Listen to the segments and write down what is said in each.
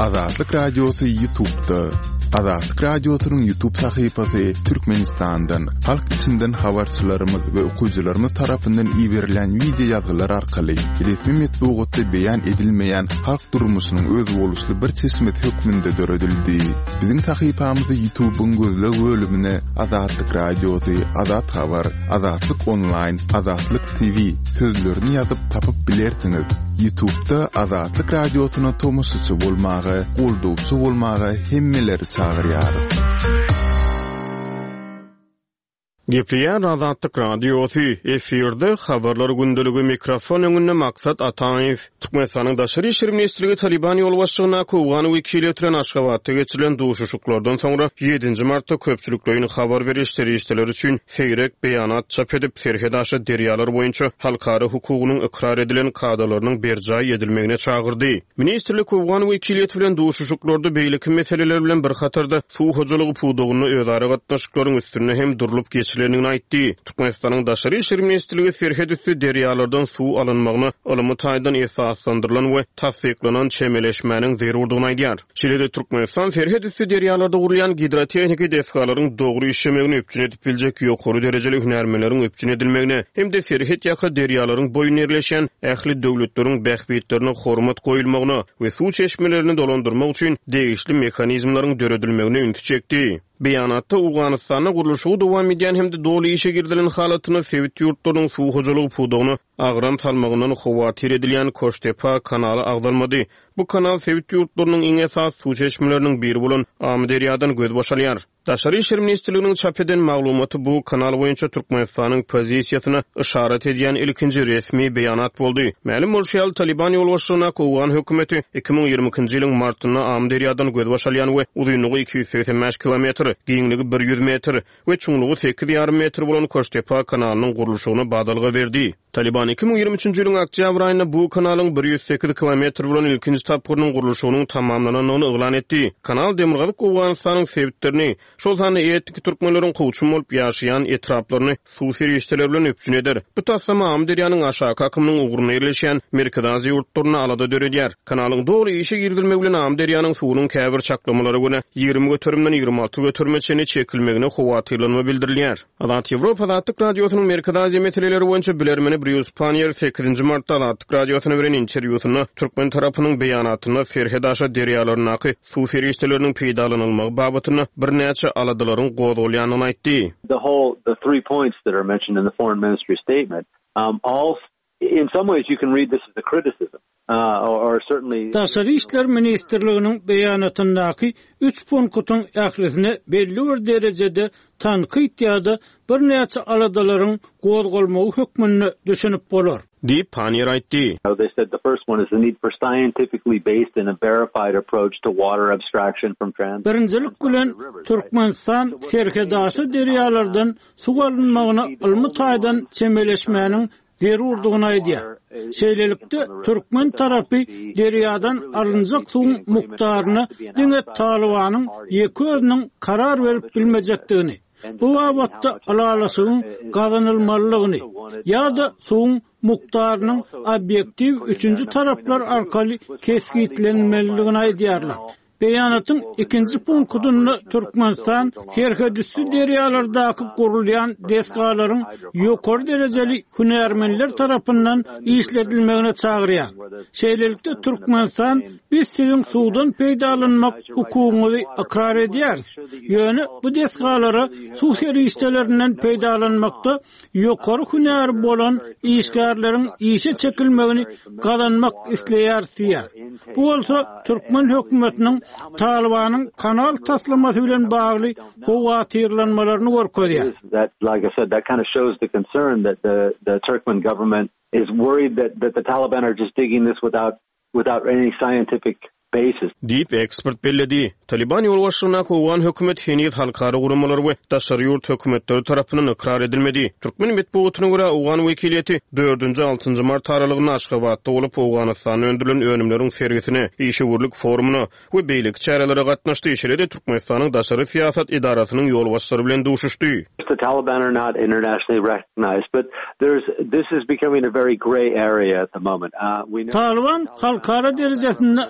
Azatlyk Radiosu YouTube'da. Azatlyk Radiosu'nun YouTube sayfasy Türkmenistan'dan, halk içinden habarçylarymyz we okuyjylarymyz tarapyndan ýiberilen video ýazgylar arkaly resmi metbuatda beýan edilmeýän halk durmuşynyň öz boluşly bir çeşmet hökmünde döredildi. Biziň sayfamyzy YouTube'un gözleg bölümine Azatlyk Radiosu, Azat Habar, Azatlyk Online, Azatlyk TV sözlerini ýazyp tapyp bilersiňiz. YouTube'da Azatlyk Radiosu'na tomusçy bolmagy, goldugçy bolmagy hemmeleri çağırýar. Gepleyen Azatlyk Radiosu efirde habarlar gündöligi mikrofon öňünde maksat Ataýew. Türkmenistanyň daşary işler ministrligi Taliban ýol başçylygyna Kowgany wekili etiren Aşgabatda geçirilen duşuşuklardan soňra 7 martda köpçülikleýin habar berişleri işleri üçin seýrek beýanat çap edip serhedaşy derýalar boýunça halkara hukugynyň ikrar edilen kadalarynyň berjaý edilmegine çağırdy. Ministrlik Kowgany wekili etilen duşuşuklarda beýleki meseleler bilen bir hatarda suw hojalygy puwdugyny özara gatnaşyklaryň üstüne hem durulyp geçilenini aýtdy. Türkmenistanyň daşary işler ministrligi serhed üstü derýalardan suw alynmagyny ılımy taýdan esaslandyrylan we tasdiklanan çemeleşmäniň zerurdygyny aýdýar. Şeýle Türkmenistan serhed üstü derýalarda gurulýan hidrotehnika deskalaryň dogry işlemegini öpçün edip biljek ýokary derejeli hünärmenleriň öpçün edilmegini hem de serhed ýaka derýalaryň boyun erleşen ähli döwletleriň bähbetlerine hormat goýulmagyny we suw çeşmelerini dolandyrmak üçin degişli mehanizmlaryň döredilmegini üntü çekdi. Beýanatda Awganystanyň guruluşy dowam edýän hem de doly işe girdilen halatyny Sowet ýurtlarynyň suw hojalygy puwdugyny agran salmagyndan howatir edilýän Koştepa kanaly agdalmady. Bu kanal Sowet ýurtlarynyň iň esas suw çeşmeleriniň biri bolan Amderýadan göz boşalýar. Daşary işler ministrliginiň çap eden maglumaty bu kanal boýunça Türkmenistanyň pozisiýasyna işaret edýän ilkinji resmi beýanat boldy. Mälim bolşýal Taliban ýol başçylygyna Kowgan hökümeti 2022-nji ýylyň martynda Amderýadan göz boşalýan we uzunlygy 285 kilometr, giňligi 100 metr we çuňlugy 8,5 metr bolan Koştepa kanalynyň guruluşyny badalga berdi. Taliban 2023-nji ýylyň oktýabr aýynda bu kanalyň 108 kilometr bolan ilkinji tapgyrynyň guruluşynyň tamamlanyny eglan etdi. Kanal demirgazyk Awganystanyň sebitlerini, şol sany etniki türkmenleriň gowçum bolup ýaşaýan etraplaryny suw serişdeler bilen öpçün eder. Bu taslama Amderýanyň aşağı kakymynyň uguruny ýerleşýän merkezi ýurtlaryna alada döredýär. Kanalyň dogry işe girdilmegi bilen Amderýanyň suwunyň käbir çaklamary göne 20 götürümden 26 götürmeçeni çekilmegine howatyrlanma bildirilýär. Azat Ýewropa Azatlyk Radiosynyň merkezi meseleleri boýunça bilermeni Bruce Panier 8 martda Azatlyk Radiosyna beren interwýusyny Türkmen tarapynyň beýanatyna serhedaşa derýalarynaky suw serişdeleriniň peýdalanylmagy babatyna bir näçe aladalaryň gowdalýanyny aýtdy. The 3 points that are mentioned in the foreign ministry statement, all in some ways you can read this as a criticism. Or certainly Daşary işler ministrliginiň beýanatyndaky 3 punktun ählisine belli bir derejede tanqid ýa-da bir näçe aladalaryň gowdalmagy hökmüne düşünüp bolar. Deep Panier aýtdy. They said the first one is the need for scientifically based and a verified approach to water abstraction from transit. Birinjilik bilen Türkmenistan serkedaşy derýalardan suw alynmagyna ılmy taýdan çemeleşmäniň zerurdygyny aýdýar. Şeýlelikde Türkmen tarapy derýadan alınjak suwun mukdaryny diňet Talibanyň ýeki özüniň karar berip bilmejekdigini, bu wagtda alalaşygyň gazanylmalygyny ýa-da suwun mukdarynyň obyektiv üçünji taraplar arkaly keskitlenmeligini aýdýarlar. Beýanatyň ikinji punktyny Türkmenistan serhedüstü derýalardaky gurulýan deskalaryň ýokary derejeli hünärmenler tarapyndan işledilmegine çağırýar. Şeýlelikde Türkmenistan biz siziň suwdan peýdalanmak hukugyny ikrar edýär. Ýöne bu deskalary suw serişdelerinden peýdalanmakda ýokary hünär bolan işgärleriň işe çekilmegini galanmak isleýär diýär. Bu bolsa Türkmen hökümetiniň Talibanyň kanal taslamasy bilen bagly howatyrlanmalaryny görkezýär. That, like I said, that kind of shows the concern that the Turkmen government is worried that the Taliban are just digging this without any scientific basis. Deep expert belledi. Taliban ýol başçylygyna Kowgan hökümet heniz halkara gurulmalar we daşary ýurt hökümetleri tarapyndan ikrar edilmedi. Türkmen metbuatyna görä Awgan wekiliýeti 4-6 mart aralygyny Aşgabatda bolup Awganystanyň öndürilen önümleriň sergisini, işgörlük forumuny we beýlik çärelere gatnaşdy. Şeýle Türkmenistanyň daşary siýasat idarasynyň ýol başçylary bilen duşuşdy. The Taliban are not internationally recognized, but this is becoming a very gray area at the moment. Taliban halkara derejesinde ikrar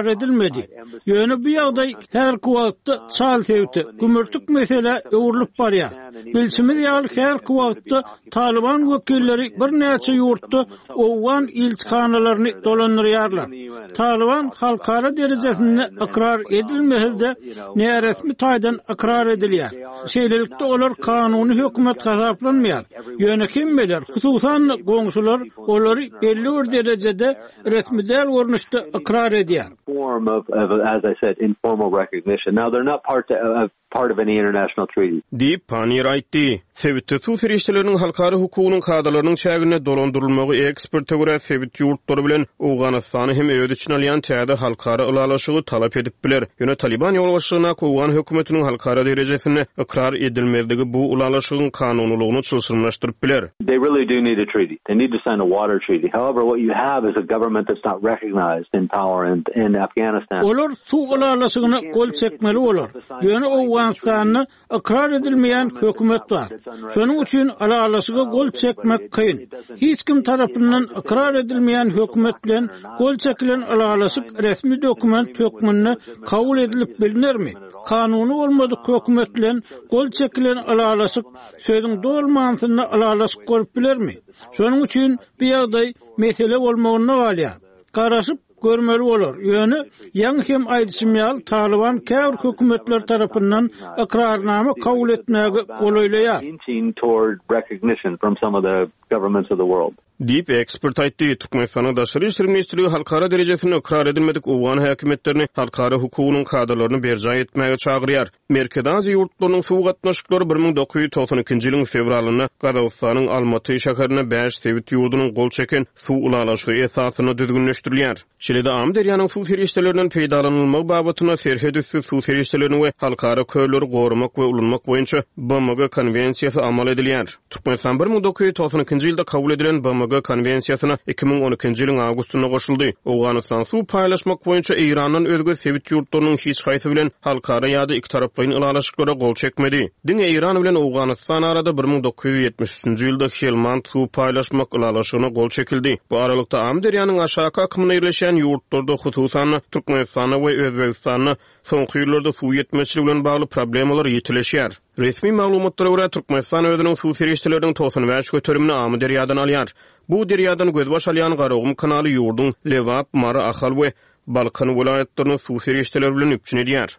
edilmedi. Ýöne bu ýagdaý her wagtda çal tewti, gümürtük mesele öwrülip barýar. Bilsimiz ýaly her wagtda Taliban wekilleri bir näçe ýurtda owan ilçkanalaryny dolandyrýarlar. Taliban halkara derejesinde ikrar edilmehilde ne resmi taýdan ikrar edilýär. Şeýlelikde olar kanuny hökümet hasaplanmaýar. Ýöne kim biler, hususan goňşular olary belli bir derejede resmi däl görnüşde ikrar edýär. Form of, as I said, informal recognition. Now they're not part of any international treaty. Deyip Panir aýtdy. Sebitde su serişçileriniň halkara hukugynyň kadalarynyň şägine dolandyrylmagy ekspertler görä sebit ýurtlary bilen Awganystany hem öýde üçin alýan täze halkara ulalaşygy talap edip biler. Ýöne Taliban ýolbaşçylygyna Awgan hökümetiniň halkara derejesinde ikrar edilmezligi bu ulalaşygyň kanunlygyny çylsyrlaşdyryp biler. They really do need a treaty. They need to sign a water treaty. However, what you have is a government that's not recognized in power in Afghanistan. Olar su ulalaşygyna gol çekmeli bolar. Ýöne Awganystanyň ikrar edilmeýän hökümet bar. Şonuň üçin alalaşyga gol çekmek kyn. Hiç kim tarapyndan ikrar edilmeýän hökümet bilen gol çekilen alalaşyk resmi dokument hökmünde kabul edilip bilinirmi? Kanuny bolmadyk hökümet bilen gol çekilen alalaşyk sözüň dolmansyna alalaşyk bolup bilermi? Şonuň üçin bu ýagdaý mesele bolmagyna galýar. Garaşyp görmeli bolar. Ýöne ýa hem aýdysymýal Taliban käwr hökümetler tarapyndan ikrarnama kabul etmäge golaýlaýar. Toward recognition from some of the governments of the world. Deyip ekspert aýtdy. Türkmenistanyň daşary işler ministrligi halkara derejesinde ikrar edilmedik Awgan häkimetlerini halkara hukugynyň kadalaryny berja etmäge çagyrýar. Merkez Aziýa ýurtlarynyň suw gatnaşyklary 1992-nji ýylyň fevralyna Gazawstanyň Almaty şäherine 5 sebit ýurdunyň gol çeken suw ulalaşygy esasyna düzgünleşdirilýär. Şeýle-de am derýanyň suw serişçileriniň peýdalanylmagy babatyna serhed üstü suw serişçilerini we halkara köýleri gorumak we ulunmak boýunça BMG konwensiýasy amal edilýär. Türkmenistan 1992-nji ýylda kabul edilen BMG konwensiýasyna 2012-nji ýylyň awgustyna goşuldy. Awganystan suw paýlaşmak boýunça Iranyň özge sebit ýurtlarynyň hiç gaýsy bilen halkara ýa-da iki taraplaryň ulalaşyklara gol çekmedi. Diňe Iran bilen Awganystan arada 1973-nji ýylda Helmand suw paýlaşmak ulalaşygyna gol çekildi. Bu aralykda am derýanyň aşaky akymyna ýerleşen ýurtlarda hususan Türkmenistany we Özbegistany soňky ýyllarda suw ýetmezçiligi bilen bagly problemler ýetileşýär. Resmi maglumatlara görä Türkmenistan özüniň suw serişçileriniň 95 göterimini am derýadan alýar. Bu derýadan gözbaş alýan Garagum kanaly ýurduň Lewap, Mara, Ahal we Balkan vilayatlaryny suw serişçiler bilen üpçün edýär.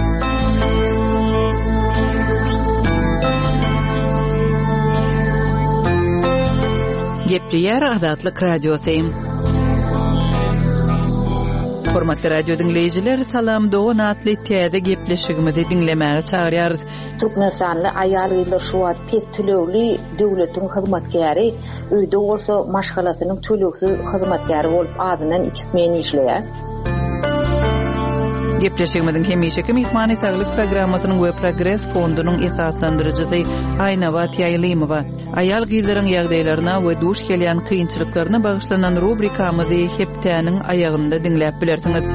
Gepriýär Azatlyk radiosyň. Hormatly radio dinleyijiler, salam dogan atly täze gepleşigimizi dinlemäge çagyrýarys. Türkmenistanly aýallar şu wagt pes tölegli döwletiň hyzmatkäri, öýde bolsa maşgalasynyň töleksiz hyzmatkäri bolup adynan 2 men işleýär. Gepleşigimizin hemişeki mehmany saglyk programmasynyň we progress fondunyň esaslandyrjysy Aýnabat Ýaýlymowa aýal gyzlaryň ýagdaýlaryna we duş gelýän kynçylyklaryna bagyşlanan rubrikamyzy heptäniň aýagynda dinläp bilersiňiz.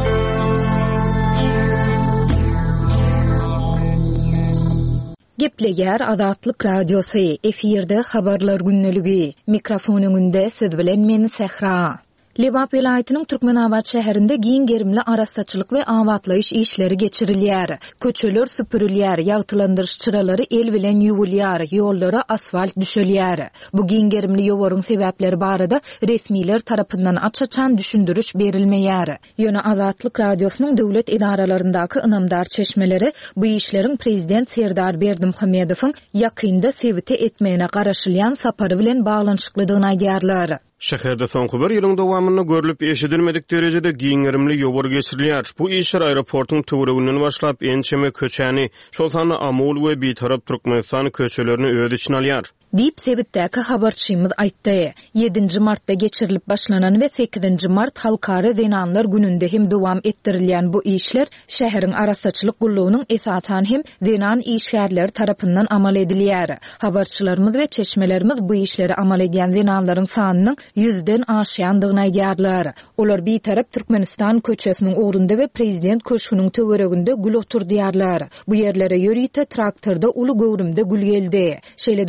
Gepleýär Azatlyk radiosy, efirde habarlar günneligi. Mikrofon öňünde siz bilen men Sehra. Lewap vilayatynyň Türkmenabad şäherinde giň gerimli arasaçylyk we awatlaýyş işleri geçirilýär. Köçeler süpürilýär, ýagtylandyryş çyralary el bilen ýuwulýar, ýollara asfalt düşelýär. Bu giň gerimli ýowaryň sebäpleri barada resmiler tarapyndan açaçan düşündürüş berilmeýär. Ýöne Azatlyk radiosynyň döwlet idaralaryndaky ynamdar çeşmeleri bu işleriň prezident Serdar Berdimuhammedowyň ýakynda sebite etmegine garaşylýan sapary bilen baglanşyklydygyny aýdýarlar. Şäherde soňky bir ýylyň dowamyny görülip eşidilmedik derejede giňerimli ýowar geçirilýär. Bu işler aeroportyň töwereginden başlap ençeme köçäni, şol sany amul we bitarap Türkmenistan köçelerini öýde için alýar. Diýip sebitdäki habarçymyz aýtdy. 7 martda geçirilip başlanan we 8 mart halkara zenanlar gününde hem dowam etdirilýän bu işler şäheriň arasaçylyk gullugynyň esasan hem zenan işgärler tarapyndan amal edilýär. Habarçylarymyz we çeşmelerimiz bu işleri amal edýän zenanlaryň sanynyň 100den aşýandygyny aýdýarlar. Olar bir tarap Türkmenistan köçesiniň ugrunda we prezident köşküniň töwereginde gül oturdýarlar. Bu ýerlere ýörýte traktorda uly göwrümde gül geldi. Şeýle-de köçäniň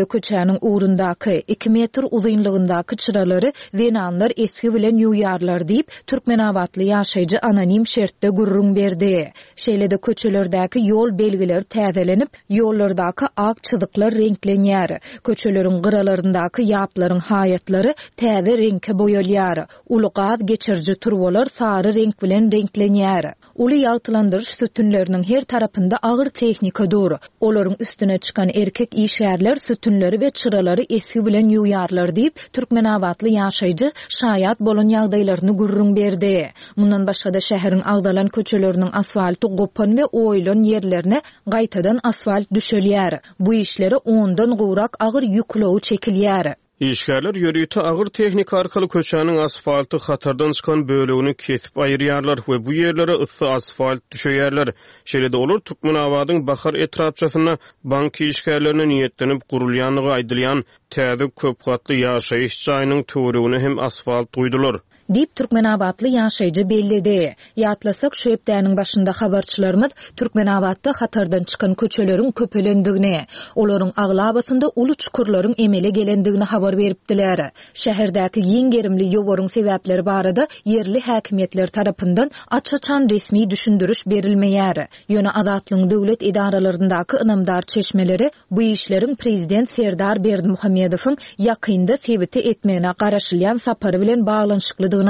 Türkmenistanyň uğrundaky 2 metr uzunlygyndaky çyralary zenanlar eski bilen ýuýarlar diýip Türkmenawatly ýaşaýjy anonim şertde gurrun berdi. Şeýlede köçelerdäki ýol belgileri täzelenip, ýollardaky ak çyzyklar renklenýär. Köçeleriň gyralaryndaky ýaplaryň haýatlary täze reňke boýalýar. Ulugaz geçirji turwalar sary renk bilen renklenýär. Uly ýagtylandyryş sütünleriniň her tarapynda agyr tehnika dur. Olaryň üstüne çykan erkek işgärler sütünleri we çyralary eski bilen ýuýarlar diýip Türkmenawatly ýaşaýjy şaýat bolan ýagdaýlaryny gurrun berdi. Mundan başga da şäheriň agdalan köçeleriniň asfalty gopan we oýlan ýerlerine gaýtadan asfalt düşelýär. Bu işleri ondan gowrak agyr ýüklew çekilýär. İşgärler ýörüýte agyr tehnika arkaly köçäniň asfalty hatardan çykan bölegini kesip aýyrýarlar we bu ýerlere ıssy asfalt düşeýärler. Şeýlede olar Türkmenawatyň bahar etrapçasyna bank işgärlerine niýetlenip gurulýanlygy aýdylýan täze köp gatly ýaşaýyş jaýynyň töweregine hem asfalt goýdular. Dip Türkmenawatly ýaşaýjy bellidi. Ýatlasak şu hepdäniň başynda habarçylarymyz Türkmenawatda hatardan çykan köçeleriň köpelendigini, olaryň aglabasynda uly çukurlaryň emele gelendigini habar beripdiler. Şäherdäki ýeň gerimli ýowaryň sebäpleri barada yerli häkimetler tarapyndan açaçan resmi düşündürüş berilmeýär. Ýöne adatlyň döwlet idaralaryndaky ynamdar çeşmeleri bu işleriň prezident Serdar Berdimuhammedowyň ýakynda sebiti etmegine garaşylýan sapary bilen baglanşykly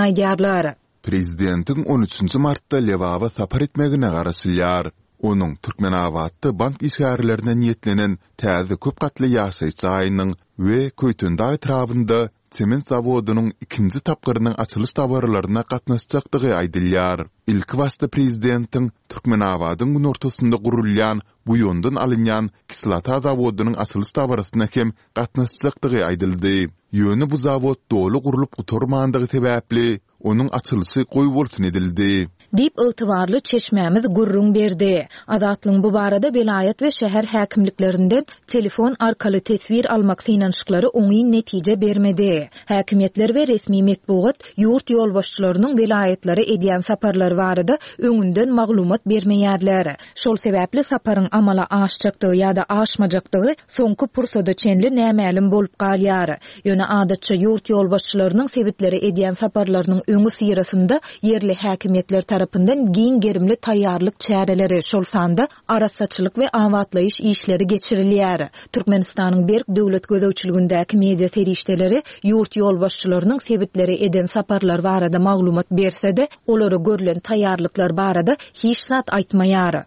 Prezidentiň 13 martda Lewaba sapar etmegine garaşylýar. Onuň Türkmenawatda bank işgärlerine niýetlenen täze köp gatly ýaşaýyş jaýynyň we Köýtünde etrafynda çement zawodynyň ikinji tapgyrynyň açylış tabarlaryna gatnaşjakdygy aýdylýar. İlk wagtda prezidentiň Türkmenawatyň gün ortasynda gurulýan bu ýondan alynýan kislata zawodynyň açylış tabarasyna hem gatnaşjakdygy aýdyldy. Ýöne bu zawod dolu gurulyp guturmandygy sebäpli onuň açylyşy goý bolsun edildi. Dip yltybarly çeşmämiz gurrun berdi. Adatlyň bu barada vilayet we şäher häkimliklerinden telefon arkaly tesvir almak synanşyklary oňy netije bermedi. Häkimetler we resmi metbuat ýurt ýolbaşçylarynyň vilayetlere edýän saparlary barada öňünden maglumat bermeýärler. Şol sebäpli saparyň amala aşjakdygy ýa-da aşmajakdygy soňky pursada çenli nämälim bolup galýar. Ýöne adatça ýurt ýolbaşçylarynyň sebitleri edýän saparlarynyň öňü syrasynda yerli häkimetler tarapyndan giň gerimli taýýarlyk çäreleri şol sanda arasaçylyk we awatlaýyş işleri geçirilýär. Türkmenistanyň berk döwlet gözegçiligindäki media serişdeleri ýurt ýolbaşçylarynyň sebitleri eden saparlar barada maglumat berse-de, olary görülen taýýarlyklar barada hiç zat aýtmaýar.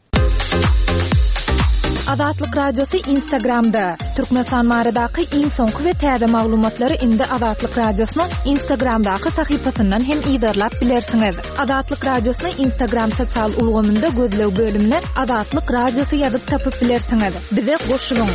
Azatlyk radiosu Instagramda. Türkmenistan baradaky iň soňky we täze maglumatlary indi Azatlyk radiosynyň Instagramdaky sahypasyndan hem ýa-da bilersiňiz. Azatlyk radiosynyň Instagram sosial ulgamynda gözlew bölümine Azatlyk radiosu ýazyp tapyp bilersiňiz. Bize goşulyň.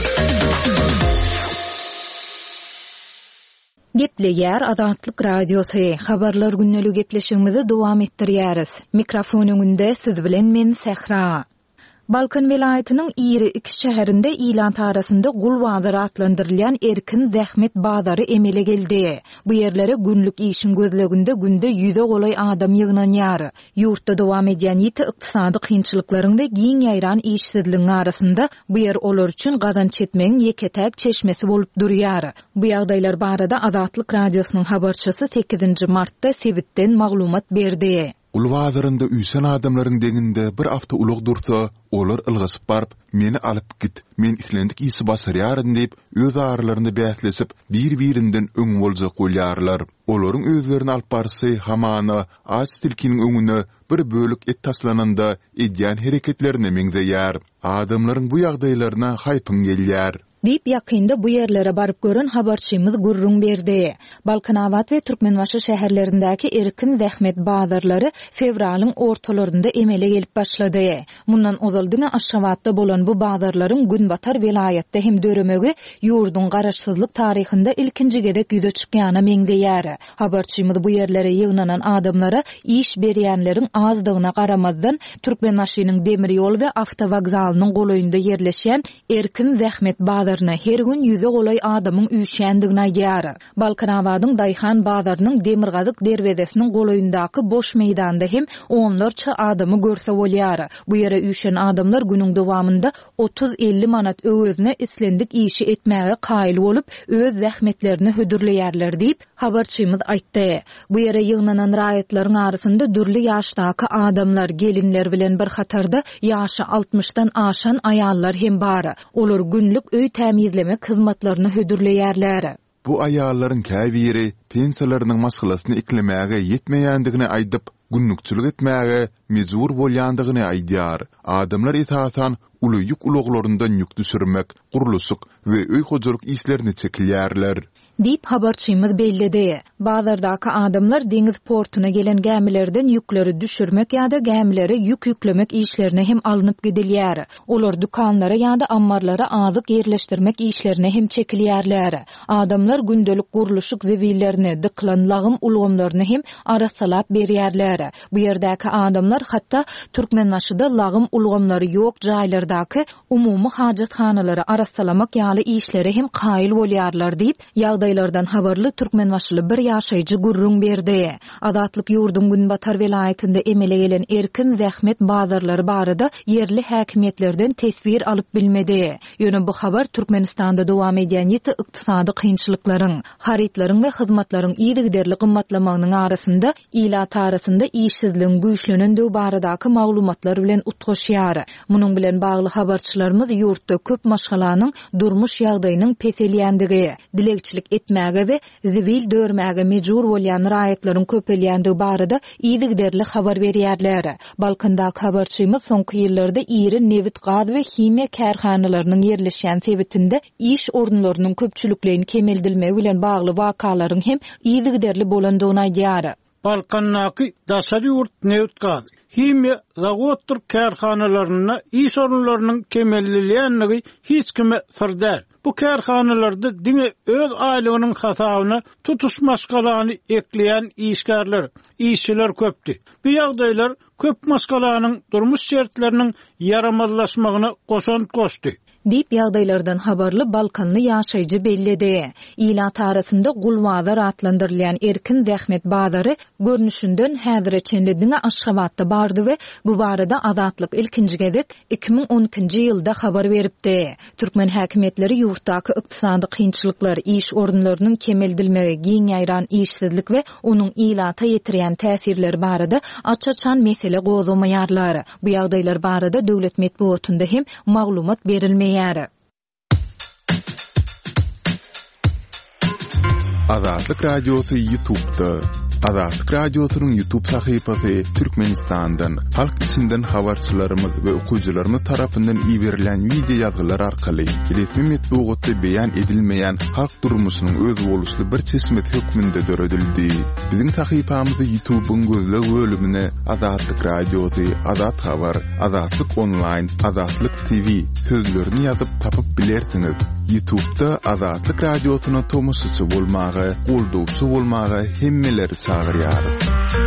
Gepleýär Azatlyk radiosu. Habarlar günnälik gepleşigimizi dowam etdirýäris. Mikrofon öňünde siz bilen men Sehra. Balkan vilayatynyň iri 2 şäherinde ilan tarasynda gul bazary atlandyrylýan erkin zähmet bazary emele geldi. Bu ýerlere günlük işin gözleginde günde ýüze golay adam ýygnanýar. Ýurtda dowam edýän ýiti ykdysady kynçylyklaryň we giň ýaýran işsizligiň arasynda bu ýer olar üçin gazanç etmegiň ýeketäk çeşmesi bolup durýar. Bu ýagdaýlar barada Azatlyk radiosynyň habarçysy 8 martda sebitden maglumat berdi. Ulwazarynda üýsen adamlaryň deňinde bir hafta ulug dursa, olar ylgysyp barıp, meni alyp git, men islendik ýysy basarýaryn diýip, öz aralaryny bäslesip, bir-birinden öň boljak bolýarlar. Olaryň özlerini alyp barsy hamana aç tilkiniň öňüne bir bölük et taslananda edýän hereketlerine meňzeýär. Adamlaryň bu ýagdaýlaryna haýpyň gelýär. Dip ýakynda bu ýerlere baryp görän habarçymyz gurrun berdi. Balkanawat we Türkmenbaşy şäherlerindäki erkin zähmet bazarlary fevralyň ortalarynda emele gelip başlady. Mundan uzaldyna Aşgabatda bolan bu bazarlaryň Günbatar vilayetde hem döremegi ýurdun garaşsyzlyk taryhynda ilkinji gedek ýüze çykýany meňzeýär. Habarçymyz bu ýerlere ýygnanan adamlara iş berýänleriň azdygyna garamazdan Türkmenbaşynyň demir ýol we awtowagzalynyň golaýynda ýerleşýän erkin zähmet bazarına her gün yüze golay adamyň üýşändigini aýdýar. Balkanawadyň Daýhan bazarynyň Demirgazyk derwezesiniň golaýyndaky boş meýdanda hem onlarça adamy görse bolýar. Bu ýere üýşen adamlar günüň dowamında 30-50 manat öwezine islendik işi etmäge qaýyl bolup öz zähmetlerini hödürleýärler diýip habarçymyz aýtdy. Bu ýere ýygnanan raýatlaryň arasynda dürli ýaşdaky adamlar, gelinler bilen bir hatarda ýaşy 60-dan aşan aýallar hem bar. Olar günlük öý tämizleme hyzmatlaryny hödürleýärler. Bu aýallaryň käbiri pensiyalarynyň maşgalasyny iklemäge ýetmeýändigini aýdyp, günnükçilik etmäge mejbur bolýandygyny aýdýar. Adamlar esasan uly ýük ulaglaryndan ýük düşürmek, gurulusyk we öý hojalyk işlerini çekilýärler. Dip habarçymyz bellidi. Bazardaky adamlar deňiz portuna gelen gämilerden ýükleri düşürmek ýa-da gämileri ýük ýüklemek işlerine hem alınıp gidilýär. Olar dukanlara ýa-da ammarlara azyk ýerleşdirmek işlerine hem çekilýärler. Adamlar gündelik guruluşyk zewillerini, dyklan lagym ulgamlaryny hem arasalap berýärler. Bu ýerdäki adamlar hatda Türkmenmaşyda lagym ulgamlary ýok jaýlardaky umumy hajathanalary arasalamak ýaly işleri hem qaýyl bolýarlar diýip ýagdaýlardan habarly Türkmenmaşyly bir ýaşaýjy gurrun berdi. Azatlyk ýurdun Günbatar welaýatynda emele gelen erkin zähmet bazarlary barada yerli häkimetlerden tesbir alyp bilmedi. Ýöne bu habar Türkmenistanda dowam edýän ýeti ykdysady kynçylyklaryň, haritlaryň we hyzmatlaryň ýygyderli gymmatlamagynyň arasynda ilat arasynda işsizligiň güýçlenendiği baradaky maglumatlar bilen utgaşýar. Munyň bilen bagly habarçylarymyz ýurtda köp maşgalanyň durmuş ýagdaýynyň peselýändigi, dilekçilik etmäge we zivil dörmäge mejbur bolýan raýatlaryň köpelýändiği barada ýygyderli habar berýärler. Balkandaky habarçymyz soňky ýyllarda iri nevit gaz we himiýa kärhanalarynyň ýerleşýän sebitinde iş orunlarynyň köpçüliklerini kemeldilmegi bilen bagly wakalaryň hem ýygyderli bolandygyny aýdýar. Balkandaky daşary ýurt nevit gaz, himiýa zawodlar kärhanalaryna iş orunlarynyň kemellilýänligi hiç kime sır däl. Bu kärhanalarda diňe öz aýlygynyň hasabyna tutuş maşgalany ekleýän işgärler, işçiler köpdi. Bu ýagdaýlar köp maşgalanyň durmuş şertleriniň yaramazlaşmagyna goşant goşdy. Dip ýagdaýlardan habarly Balkanly ýaşaýjy bellidi. Ilat arasynda Gulwazar atlandyrylýan erkin zähmet bazary görnüşinden häzire çenlediňe Aşgabatda bardy we bu barada Azatlyk ilkinji gezek 2012-nji ýylda habar beripdi. Türkmen häkimetleri ýurtdaky ykdysady kynçylyklar, iş orunlarynyň kemeldilmegi, giň ýaýran işsizlik we onuň ilata ýetirýän täsirleri barada açaçan mesele gozamaýarlar. Bu ýagdaýlar barada döwlet medeniýetinde hem maglumat berilmeýär. Azatlyk Radiosu YouTube'da. Azatlyk Radiosu'nun YouTube sahypasy Türkmenistandan, halk içinden habarçylarymyz we okuyjylarymyz tarapyndan iýerilen video ýazgylar arkaly resmi metbuatda beýan edilmeýän halk durmuşynyň öz boluşly bir çeşmet hökmünde döredildi. Biziň sahypamyzy YouTube'un gözle bölümine Azatlyk Radiosu, Azat Habar, Azatlyk Online, Azatlyk TV sözlerini ýazyp tapyp bilersiňiz. YouTube'da Azatlyk Radiosu'na tomusçy bolmagy, goldowçy bolmagy hemmeleri çağırýarys.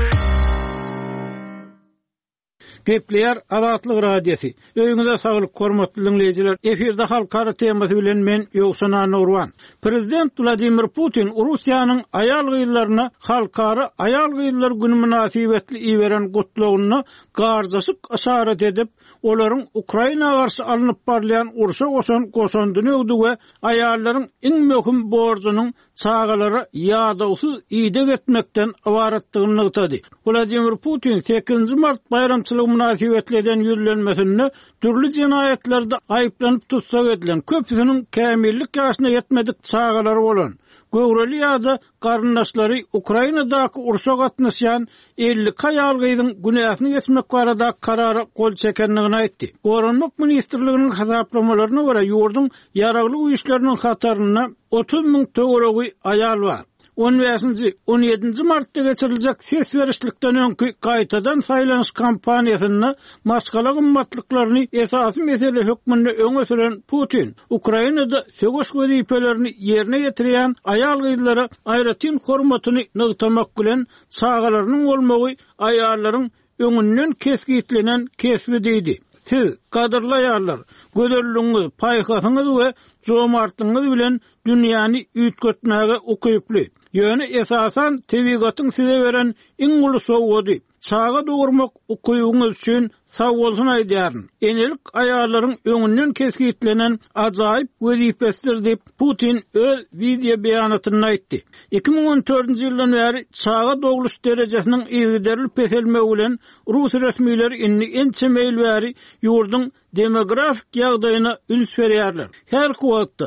Gepleýär Azatlyk Radiosu. Öýüňize saglyk, hormatly dinleýijiler. Efirde halkara temasy bilen men Ýogşan Nurwan. Prezident Vladimir Putin Russiýanyň aýal gyýlaryna halkara aýal gyýlar güni münasibetli iýeren gutlagyny garzasyk aşarat edip, olaryň Ukraina garşy alınıp barlayan urşa goşandyny öwdi we aýallaryň iň möhüm borjunyň çağalara ýadawysyz ýyda getmekden awaratdygyny ýytady. Vladimir Putin 8 mart bayramçylygy münasibetli eden ýüzlenmesini türli jinaýatlerde aýyplanyp tutsak edilen, köpüsiniň kämillik ýaşyna ýetmedik çağalary bolan Göwreli ýa-da garyndaşlary Ukrainadaky urşa gatnaşýan 50 aýal gyzyň günäsini geçmek barada karara gol çekenligini aýtdy. Gorunluk ministrliginiň hasaplamalarına görä ýurdun ýaragly güýçleriniň hataryna 30.000 töwereги aýal bar. 17 martda geçiriljek ses berişlikden öňkü gaýtadan saýlanyş kampaniýasyna maşgala gymmatlyklaryny esasy mesele hökmünde öňe süren Putin, Ukrainada sögüş wezipelerini ýerine ýetirýän aýal gyýlara aýratyn hormatyny nygtamak bilen çağalarynyň bolmagy aýallaryň öňünden kesgitlenen kesbi diýdi. siz kadırlaýarlar. Gözelligiňiz, paýhasyňyz we jomartlygyňyz bilen dünýäni üýtgetmäge ukyply. Ýöne esasan tebigatyň size beren iň uly sowgady. Çağa dogurmak ukyýyňyz üçin sag bolsun aýdýaryn. Enelik aýarlaryň öňünden keskitlenen ajaýyp wezipesidir diýip Putin öz video beýanatynda aýtdy. 2014-nji ýyldan bäri çağa doguluş derejesiniň ýigderilip peselmegi bilen Rus resmiýetleri ençe meýil bäri ýurduň demografik ýagdaýyna üns berýärler. Her wagtda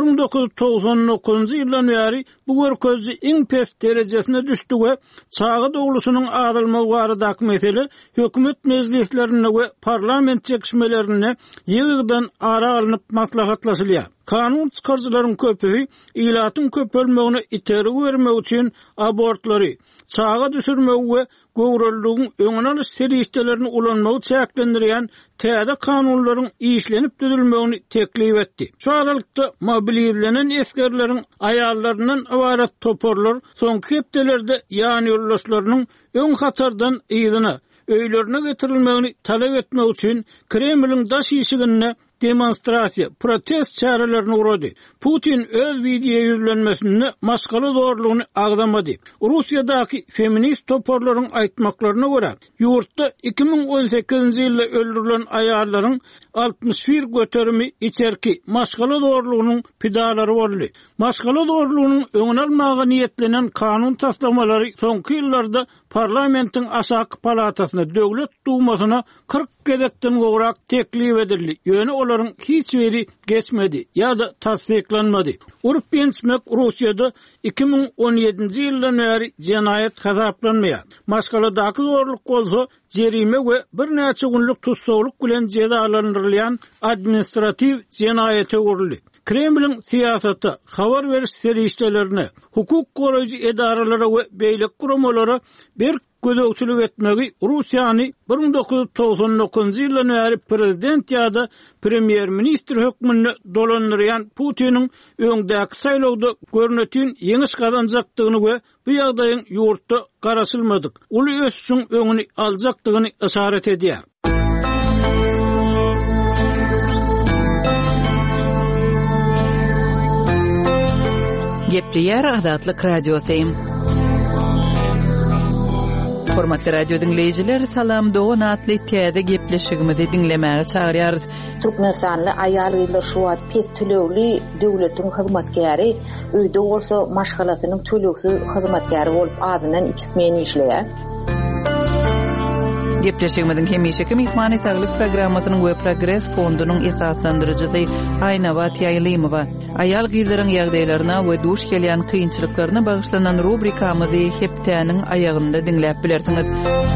1999-njy ýyldan bäri bu görkezji iň pes derejesine düşdi we çağa doguluşynyň adylmagy baradaky mesele hökümet meclislerine we parlament çekişmelerine ýygdan ara alınıp maslahatlaşylýar. Kanun çıkarjylaryň köpüsi ilatyň köpelmegine iteri bermek üçin abortlary, çağa düşürmek we gowrullygyň öňüne alyş serişdelerini ulanmagy çäklendirýän täze kanunlaryň işlenip düzülmegini teklip etdi. Şu aralykda mobilizlenen eskerleriň aýallaryndan ibaret toporlar soňky hepdelerde ýani ýollaşlarynyň öň hatardan ýygyna öýlerine getirilmegini talep etmek üçin Kremliň daş ýyşigine demonstrasiya, protest çarelerini urady. Putin öz video ýüzlenmesini maşgaly zorlugyny agdamady. Russiýadaky feminist toporlaryň aýtmaklaryna görä, ýurtda 2018-nji ýylda öldürilen aýallaryň 61 göterimi içerki maşgaly zorlugynyň pidalary boldy. Maşgaly zorlugynyň öňüne almagy niýetlenen kanun taslamalary soňky ýyllarda parlamentiň aşaky palatasyna, döwlet dumasyna 40 gedekden gowrak teklip edildi. Ýöne olaryň hiç biri geçmedi ýa-da tasdiklanmady. Urup bençmek Russiýada 2017-nji ýyldan bäri jenaýat hasaplanmaýar. Maşgaladaky zorluk bolsa jerime we bir näçe günlük tutsawlyk bilen jezalandyrylýan administrativ jenaýete urildi. Kremliň siýasaty, habar beriş serişdelerine, hukuk goraýjy edaralara we beýlik guramalara bir gözegçilik etmegi Russiýany 1999-njy ýyldan bäri prezident ýa-da premier ministr hökmünde dolandyrýan Putiniň öňdäki saýlawda görnetýän ýeňiş kazanjakdygyny we bu ýagdaýyň ýurtda garaşylmadyk, uly ösüşiň öňüni aljakdygyny işaret edýär. Gepleýär Azatlyk radiosyň. Hormatly radio dinleyijiler, salam dogan atly täze gepleşigimizi dinlemäge çagyrýar. Türkmenistanly aýal gyzlar şu wagt pes tölegli döwletiň hyzmatkäri, öýde bolsa maşgalasynyň töleksiz hyzmatkäri bolup adyndan 2 meni işleýär. Gepleşigimizin hemişeki mihmany saglyk programmasynyň we progress fondunyň esaslandyrjysy Ayna Ýaýlymowa aýal gyzlaryň ýagdaýlaryna we duş gelýän kynçylyklaryna bagyşlanan rubrikamyzy hepdäniň aýagynda dinläp bilersiňiz.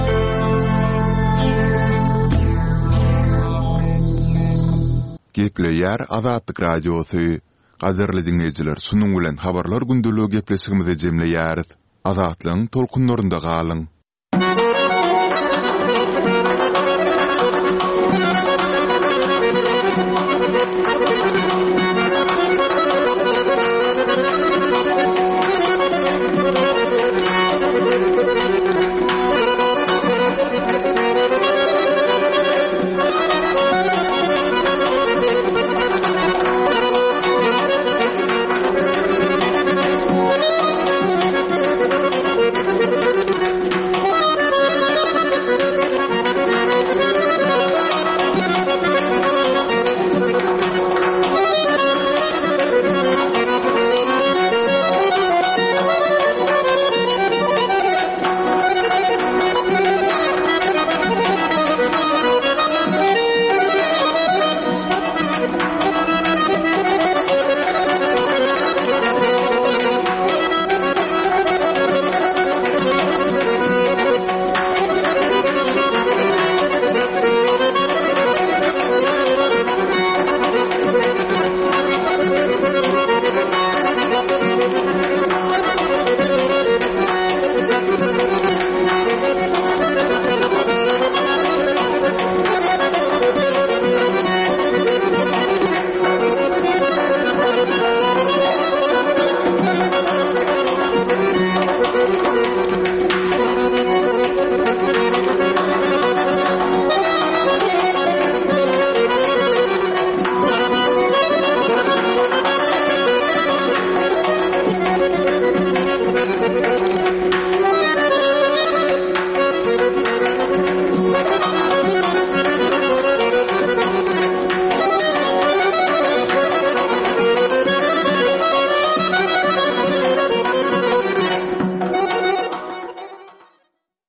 Gepleýär Azatlyk radiosy. Gaderli dinleyijiler, sunuň bilen habarlar gündüligi gepleşigimizi jemleýäris. Azatlyň tolkunlarynda galyň.